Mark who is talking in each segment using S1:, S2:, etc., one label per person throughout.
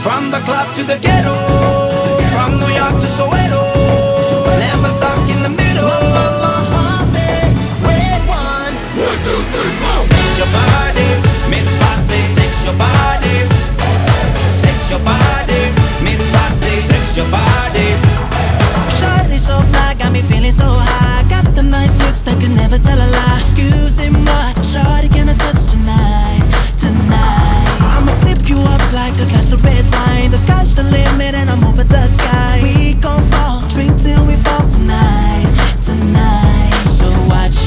S1: From the club to the ghetto, from New York to Soweto, never stuck in the middle. Red one, 1, 2, 3, 4. Sex your body, Miss Foxy, sex your body. Sex your body, Miss Foxy, sex your body.
S2: Shawty so fly, got me feeling so high. Got the nice lips that can never tell a lie. Excusez-moi, shawty, can I touch tonight? Tonight I'ma sip you up like a glass of red wine. The sky's the limit and I'm over the sky. We gon' fall, drink till we fall tonight. Tonight, so watch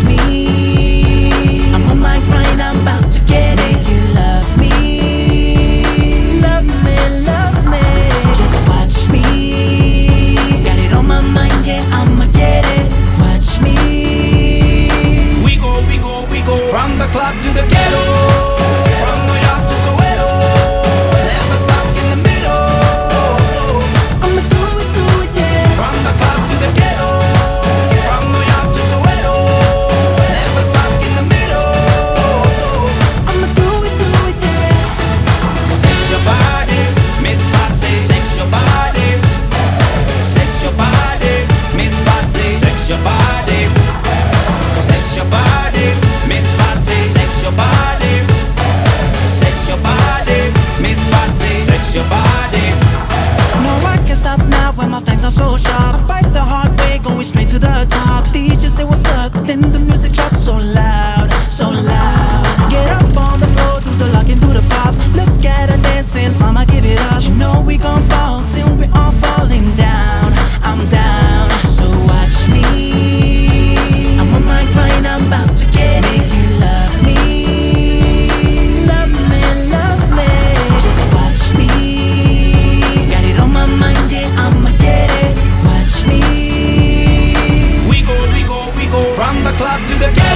S2: me. I'm on my grind, I'm about to get it. You love me, love me, love me. Just watch me. Got it on my mind, yeah, I'ma get it. Watch me.
S1: We go from the club to the ghetto, from New York to Soweto, never stuck in the middle.
S2: I'ma do it, yeah.
S1: From the club to the ghetto, from New York to Soweto, never stuck in the middle.
S2: I'ma do it, yeah.
S1: Sex your body, Miss Foxy, sex your body. Sex your body, Miss Foxy, sex your body. Sex your body, Miss Foxy, sex your body. Sex your body, Miss Foxy, sex your body.
S2: No, I can't stop now when my fangs are so sharp. I bite the hard way, going straight to the top. DJ say what's up, then the music drops so loud, so loud. Get up on the floor, do the lock and do the pop. Look at her dancing, mama give it up. You know we gon' fall till we're all falling down. I'm down, so watch me. I'm on my grind, I'm about to get it. You love me, love me, love me. Just watch me. Got it on my mind, yeah, I'ma get it. Watch me.
S1: We go from the club to the ghetto.